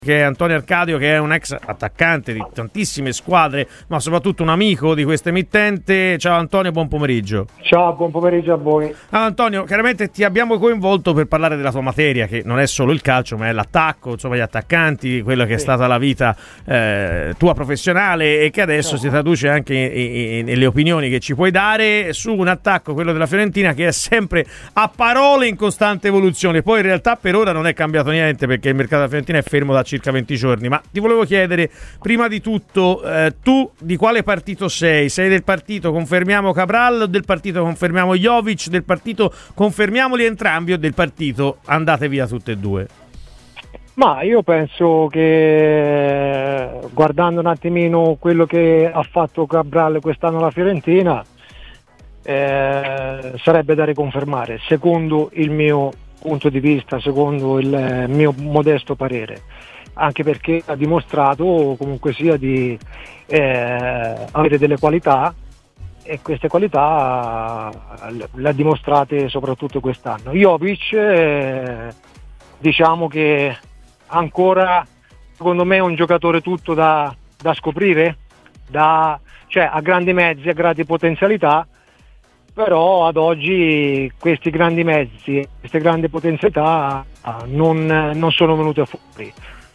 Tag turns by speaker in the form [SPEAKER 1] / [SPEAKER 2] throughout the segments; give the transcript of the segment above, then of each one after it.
[SPEAKER 1] che è Antonio Arcadio, che è un ex attaccante di tantissime squadre, ma soprattutto un amico di questa emittente. Ciao Antonio, buon pomeriggio.
[SPEAKER 2] Ciao, buon pomeriggio a voi.
[SPEAKER 1] Allora, Antonio, chiaramente ti abbiamo coinvolto per parlare della tua materia, che non è solo il calcio, ma è l'attacco, insomma gli attaccanti, quella che è stata la vita tua professionale e che adesso si traduce anche nelle opinioni che ci puoi dare su un attacco, quello della Fiorentina, che è sempre a parole in costante evoluzione. Poi in realtà per ora non è cambiato niente, perché il mercato della Fiorentina è fermo da circa 20 giorni. Ma ti volevo chiedere, prima di tutto, tu di quale partito sei? Sei del partito confermiamo Cabral, o del partito confermiamo Jovic, del partito confermiamoli entrambi, o del partito andate via tutte e due?
[SPEAKER 2] Ma io penso che, guardando un attimino quello che ha fatto Cabral quest'anno alla Fiorentina, sarebbe da riconfermare, secondo il mio punto di vista, secondo il mio modesto parere, anche perché ha dimostrato comunque sia di avere delle qualità, e queste qualità le ha dimostrate soprattutto quest'anno. Jovic, diciamo che ancora, secondo me, è un giocatore tutto da scoprire, cioè ha grandi mezzi, ha grandi potenzialità, però ad oggi questi grandi mezzi, queste grandi potenzialità non sono venute fuori.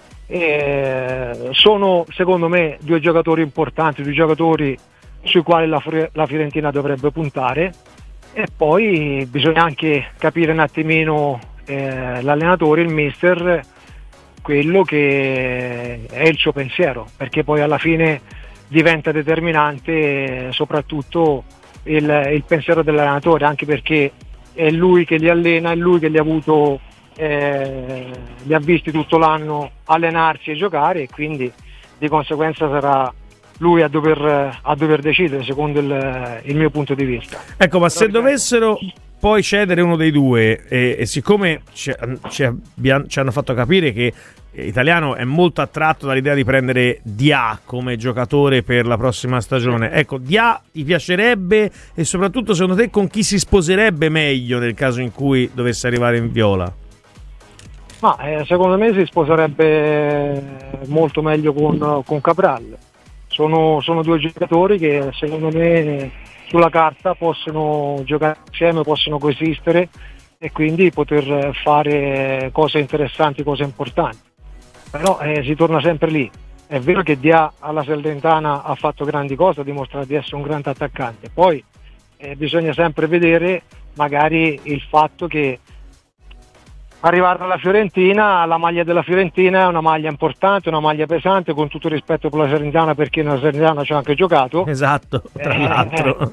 [SPEAKER 2] Sono, secondo me, due giocatori importanti, due giocatori sui quali la Fiorentina dovrebbe puntare, e poi bisogna anche capire un attimino l'allenatore, il mister, quello che è il suo pensiero, perché poi alla fine diventa determinante soprattutto il pensiero dell'allenatore, anche perché è lui che li allena, è lui che li ha avuto, li ha visti tutto l'anno allenarsi e giocare, e quindi di conseguenza sarà lui a dover decidere, secondo il mio punto di vista.
[SPEAKER 1] Ecco, ma se dovessero poi cedere uno dei due, e siccome ci hanno fatto capire che Italiano è molto attratto dall'idea di prendere Dia come giocatore per la prossima stagione, ecco, Dia ti piacerebbe, e soprattutto secondo te con chi si sposerebbe meglio nel caso in cui dovesse arrivare in Viola?
[SPEAKER 2] Ma secondo me si sposerebbe molto meglio con Cabral. Sono due giocatori che secondo me sulla carta possono giocare insieme, possono coesistere, e quindi poter fare cose interessanti, cose importanti. Però si torna sempre lì. È vero che Dia alla Salernitana ha fatto grandi cose, ha dimostrato di essere un grande attaccante, poi bisogna sempre vedere magari il fatto che arrivare alla Fiorentina, la maglia della Fiorentina è una maglia importante, una maglia pesante, con tutto il rispetto per la Salernitana, perché nella Salernitana ci ha anche giocato.
[SPEAKER 1] Esatto, tra l'altro.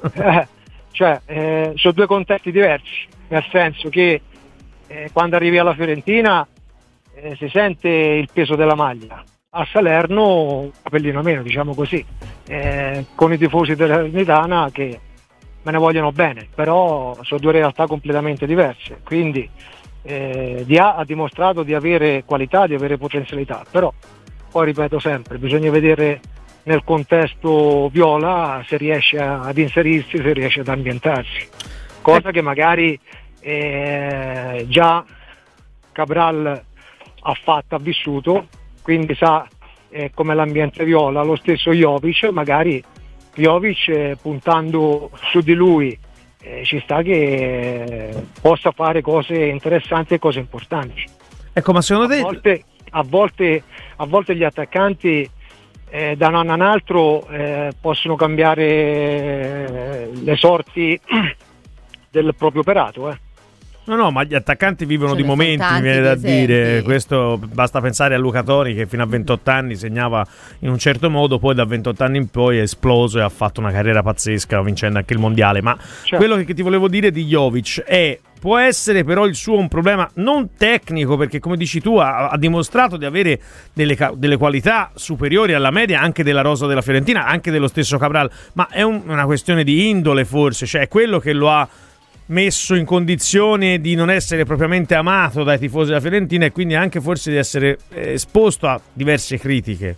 [SPEAKER 2] Sono due contesti diversi, nel senso che quando arrivi alla Fiorentina si sente il peso della maglia. A Salerno un capellino meno, diciamo così, con i tifosi della Salernitana che me ne vogliono bene, però sono due realtà completamente diverse, quindi Dia ha dimostrato di avere qualità, di avere potenzialità, però poi ripeto sempre, bisogna vedere nel contesto viola se riesce ad inserirsi, se riesce ad ambientarsi, cosa che magari già Cabral ha fatto, ha vissuto, quindi sa come l'ambiente viola. Lo stesso Jovic, magari Jovic puntando su di lui ci sta che possa fare cose interessanti e cose importanti.
[SPEAKER 1] Ecco, ma secondo te
[SPEAKER 2] a volte gli attaccanti da un anno a un altro possono cambiare le sorti del proprio operato.
[SPEAKER 1] No, ma gli attaccanti vivono di momenti, mi viene da dire. Questo basta pensare a Luca Toni, che fino a 28 anni segnava in un certo modo, poi da 28 anni in poi è esploso e ha fatto una carriera pazzesca, vincendo anche il mondiale. Ma quello che ti volevo dire di Jovic può essere però il suo un problema non tecnico, perché come dici tu ha dimostrato di avere delle qualità superiori alla media anche della rosa della Fiorentina, anche dello stesso Cabral, ma è una questione di indole, forse, cioè è quello che lo ha messo in condizione di non essere propriamente amato dai tifosi della Fiorentina, e quindi anche forse di essere esposto a diverse critiche.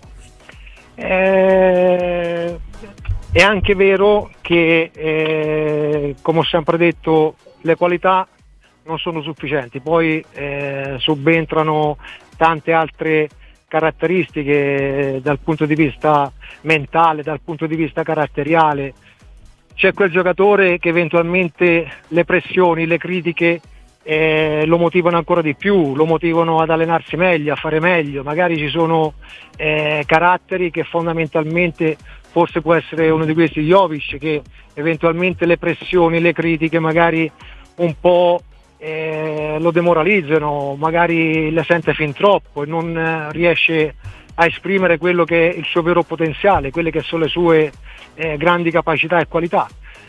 [SPEAKER 2] È anche vero che come ho sempre detto, le qualità non sono sufficienti, poi subentrano tante altre caratteristiche dal punto di vista mentale, dal punto di vista caratteriale. C'è quel giocatore che eventualmente le pressioni, le critiche lo motivano ancora di più, lo motivano ad allenarsi meglio, a fare meglio. Magari ci sono caratteri che fondamentalmente, forse può essere uno di questi Jovic, che eventualmente le pressioni, le critiche magari un po' lo demoralizzano, magari le sente fin troppo e non riesce a esprimere quello che è il suo vero potenziale, quelle che sono le sue grandi capacità e qualità.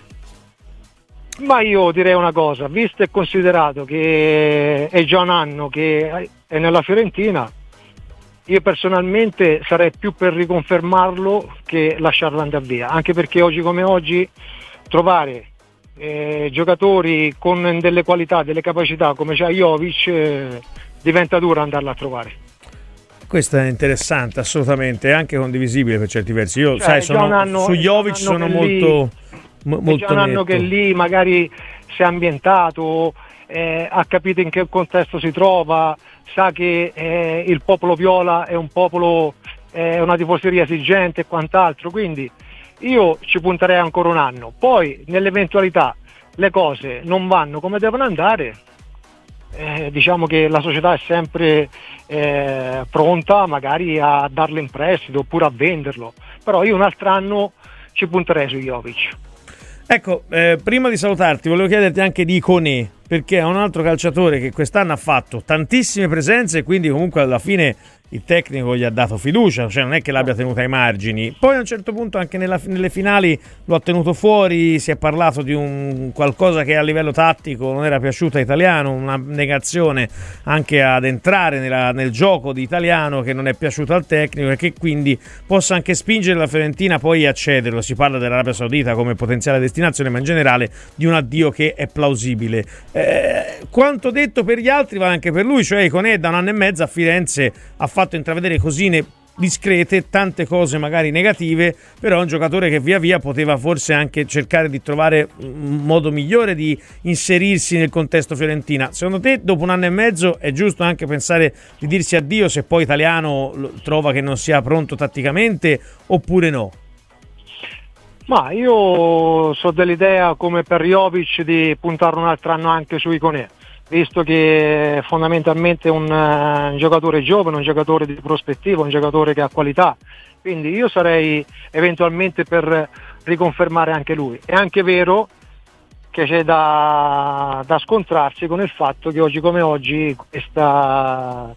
[SPEAKER 2] Ma io direi una cosa, visto e considerato che è già un anno che è nella Fiorentina, io personalmente sarei più per riconfermarlo che lasciarlo andare via, anche perché oggi come oggi trovare giocatori con delle qualità, delle capacità come c'ha Jovic diventa duro andarla a trovare.
[SPEAKER 1] Questo è interessante, assolutamente, anche condivisibile per certi versi. Io su Jovic sono molto
[SPEAKER 2] è già un anno che lì magari si è ambientato, ha capito in che contesto si trova, sa che il popolo viola è un popolo, una tifoseria esigente e quant'altro, quindi io ci punterei ancora un anno. Poi nell'eventualità le cose non vanno come devono andare, diciamo che la società è sempre pronta magari a darlo in prestito oppure a venderlo, però io un altro anno ci punterei su Jovic.
[SPEAKER 1] Ecco, prima di salutarti volevo chiederti anche di Koné, perché è un altro calciatore che quest'anno ha fatto tantissime presenze e quindi comunque alla fine il tecnico gli ha dato fiducia, cioè non è che l'abbia tenuta ai margini. Poi a un certo punto anche nelle finali lo ha tenuto fuori, si è parlato di un qualcosa che a livello tattico non era piaciuto a Italiano, una negazione anche ad entrare nel gioco di Italiano che non è piaciuto al tecnico e che quindi possa anche spingere la Fiorentina poi a cederlo. Si parla dell'Arabia Saudita come potenziale destinazione, ma in generale di un addio che è plausibile. Quanto detto per gli altri va anche per lui, cioè Koné da un anno e mezzo a Firenze ha fatto intravedere cosine discrete, tante cose magari negative, però è un giocatore che via via poteva forse anche cercare di trovare un modo migliore di inserirsi nel contesto Fiorentina. Secondo te dopo un anno e mezzo è giusto anche pensare di dirsi addio se poi Italiano trova che non sia pronto tatticamente oppure no?
[SPEAKER 2] Ma io so dell'idea come per Jovic di puntare un altro anno anche su Koné, visto che fondamentalmente è un giocatore giovane, un giocatore di prospettiva, un giocatore che ha qualità, quindi io sarei eventualmente per riconfermare anche lui. È anche vero che c'è da scontrarsi con il fatto che oggi come oggi questa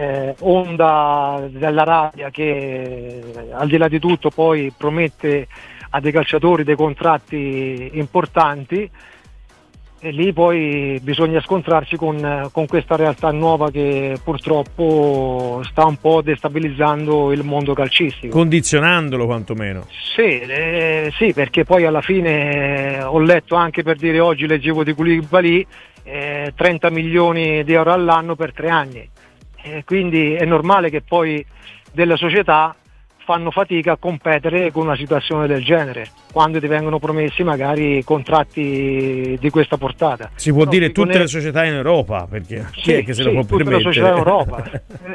[SPEAKER 2] onda dell'Arabia che al di là di tutto poi promette a dei calciatori dei contratti importanti, e lì poi bisogna scontrarsi con questa realtà nuova che purtroppo sta un po' destabilizzando il mondo calcistico,
[SPEAKER 1] condizionandolo quantomeno.
[SPEAKER 2] Sì, perché poi alla fine ho letto anche, per dire oggi leggevo di Koulibaly 30 milioni di euro all'anno per 3 anni, quindi è normale che poi delle società fanno fatica a competere con una situazione del genere quando ti vengono promessi magari contratti di questa portata.
[SPEAKER 1] Si può dire tutte le società in Europa, perché chi è che se lo può permettere?
[SPEAKER 2] Tutte le società in Europa.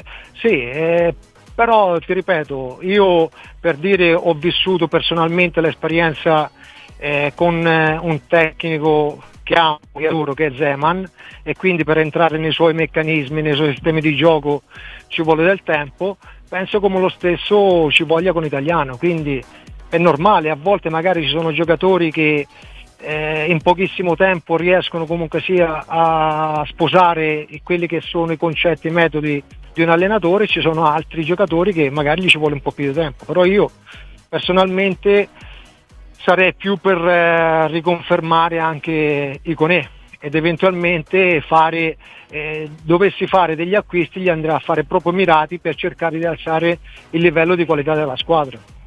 [SPEAKER 2] Però ti ripeto, io per dire ho vissuto personalmente l'esperienza con un tecnico che adoro, che è Zeman, e quindi per entrare nei suoi meccanismi, nei suoi sistemi di gioco ci vuole del tempo. Penso come lo stesso ci voglia con Italiano, quindi è normale, a volte magari ci sono giocatori che in pochissimo tempo riescono comunque sia a sposare quelli che sono i concetti e i metodi di un allenatore, ci sono altri giocatori che magari gli ci vuole un po' più di tempo, però io personalmente sarei più per riconfermare anche i Koné ed eventualmente dovessi fare degli acquisti, li andrà a fare proprio mirati per cercare di alzare il livello di qualità della squadra.